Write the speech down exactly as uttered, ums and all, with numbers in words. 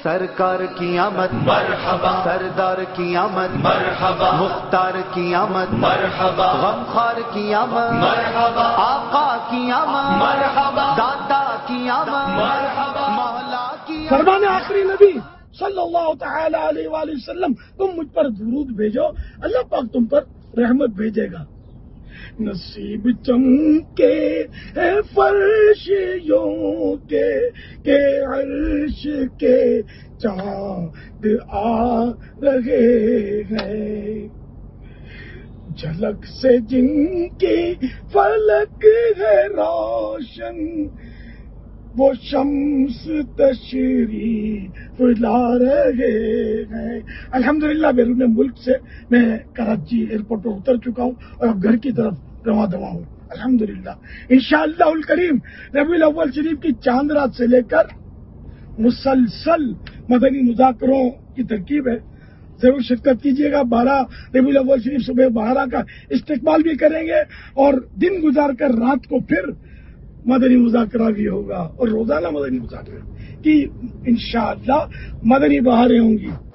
سرکار کی آمد مرحبا، سردار کی آمد مرحبا، مختار کی آمد مرحبا، غمخوار کی آمد مرحبا، آقا کی آمد مرحبا، دادا کی آمد مرحبا، مولا کی آمد. فرمان آخری نبی صلی اللہ تعالی علیہ وآلہ وسلم، تم مجھ پر درود بھیجو، اللہ پاک تم پر رحمت بھیجے گا. نصیب چمکے اے فرش یوں کے کہ عرش کے چاند آ رہے ہیں، جھلک سے جن کی فلک ہے روشن، وہ شمس تشریف لا رہے ہیں. الحمدللہ بیرون ملک سے میں کراچی ایئرپورٹ پر اتر چکا ہوں اور اب گھر کی طرف رواں دوا ہوں. الحمدللہ انشاءاللہ الکریم ربیع الاول شریف کی چاند رات سے لے کر مسلسل مدنی مذاکروں کی ترکیب ہے. ضرور شرکت کیجیے گا. بارہ ربیع الاول شریف صبح بارہ کا استقبال بھی کریں گے اور دن گزار کر رات کو پھر مدنی مذاکرہ بھی ہوگا اور روزانہ مدنی مذاکرہ کی انشاءاللہ مدنی بہاریں ہوں گی.